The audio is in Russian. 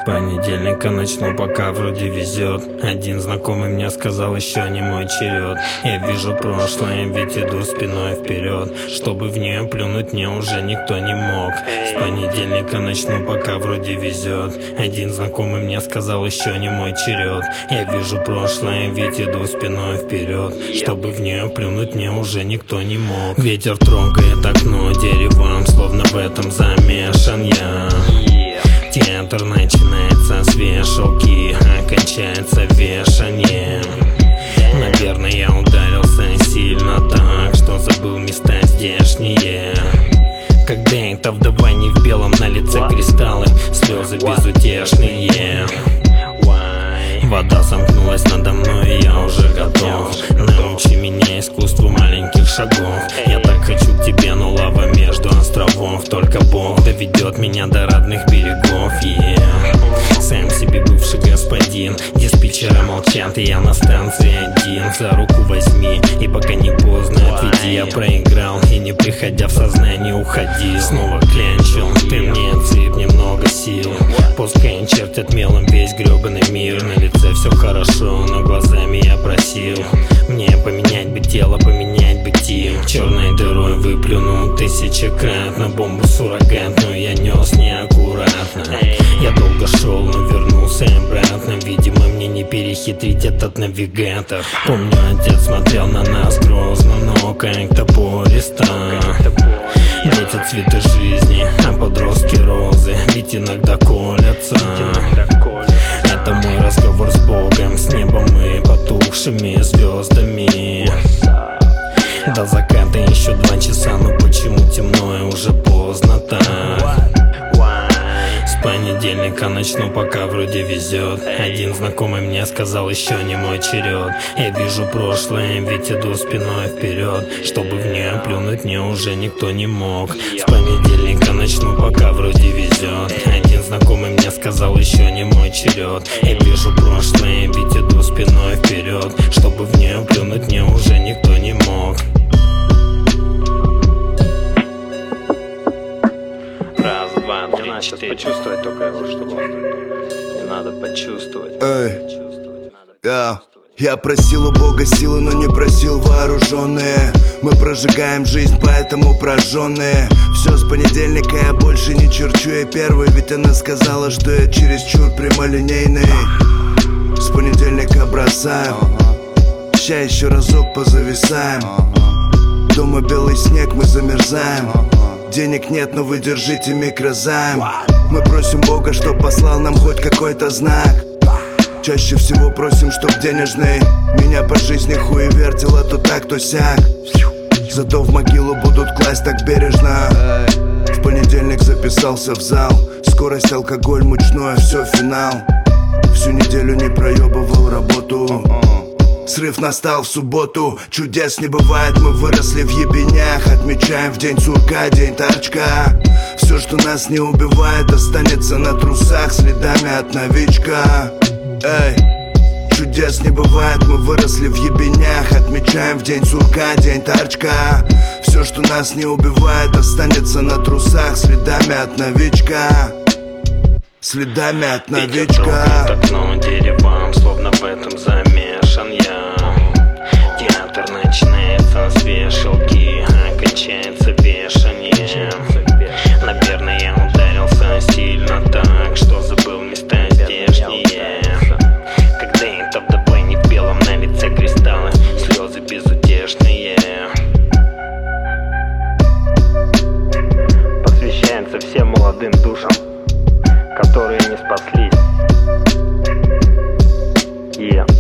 понедельника начну, пока вроде везет. Один знакомый мне сказал, еще не мой черед. Я вижу прошлое, ведь иду спиной вперед. Чтобы в нее плюнуть мне уже никто не мог. С понедельника начну, пока вроде везет. Один знакомый мне сказал, еще не мой черед. Я вижу прошлое, ведь иду спиной вперед. Чтобы в нее плюнуть мне уже никто не мог. Ветер трогает окно деревом, словно в этом замешан я. Театр начинается с вешалки, окончается вешанием. Наверное, я ударился сильно так, что забыл места здешние. Когда это вдова не в белом, на лице кристаллы, слезы безутешные. Вода сомкнулась надо мной, и я уже готов. Научи меня искусству маленьких шагов. Я так хочу к тебе, но лава между островов. Только Бог доведет меня до родных берегов, Сам себе бывший господин. Диспетчеры молчат, и я на станции один. За руку возьми, и пока не поздно отведи. Я проиграл, и не приходя в сознание уходил. Снова клянчил, ты мне отсыпь немного сил. Пускай чертят мелом весь гребаный мир. На лице все хорошо, но глазами я просил мне поменять бы тело, поменять бы тим. Черной дырой выплюнул тысячекратно бомбу суррогатную я нес неаккуратно. Я долго шел, но вернулся обратно. Видимо, мне не перехитрить этот навигатор. Помню, отец смотрел на нас грозно, но как-то пористо. Дети цветы жизни, а подростки розы, ведь иногда колятся. Это мой разговор с Богом, с небом и потухшими звездами. До заката еще 2 часа, но почему темно и уже поздно так? С понедельника начну, пока вроде везет. Один знакомый мне сказал, еще не мой черед. Я вижу прошлое, ведь иду спиной вперед. Чтобы в нее плюнуть мне уже никто не мог. С понедельника начну, пока вроде везет. Один знакомый мне сказал, еще не мой черед. Я вижу прошлое, ведь иду спиной вперед. Чтобы в нее плюнуть мне уже никто не мог. Раз, два, три, четыре. Почувствовать только его, чтобы не надо почувствовать. Я просил у Бога силы, но не просил вооруженные. Мы прожигаем жизнь, поэтому прожженные. Все с понедельника я больше не черчу, я первый. Ведь она сказала, что я чересчур прямолинейный. С понедельника бросаем, ща еще разок позависаем. Дома белый снег, мы замерзаем. Денег нет, но вы держите микрозайм. Мы просим Бога, чтоб послал нам хоть какой-то знак. Чаще всего просим, чтоб денежный меня по жизни хуевертило то так, то сяк. Зато в могилу будут класть так бережно. В понедельник записался в зал. Скорость, алкоголь, мучное, все финал. Всю неделю не проебывал работу. Срыв настал в субботу. Чудес не бывает, мы выросли в ебенях. Отмечаем в день сурка, день торчка. Все, что нас не убивает, останется на трусах следами от новичка. Чудес не бывает, мы выросли в ебенях. Отмечаем в день сурка, день торчка. Все, что нас не убивает, останется на трусах следами от новичка. Следами от новичка. Окно деревом, словно в этом замешан я. Театр начинается с вешалки, окончается вешанием. Наверное, я ударился сильно так, что забыл места здешние. Когда это вдова не в белом, на лице кристаллы, слезы безутешные. Посвящается всем молодым душам, которые не спаслись.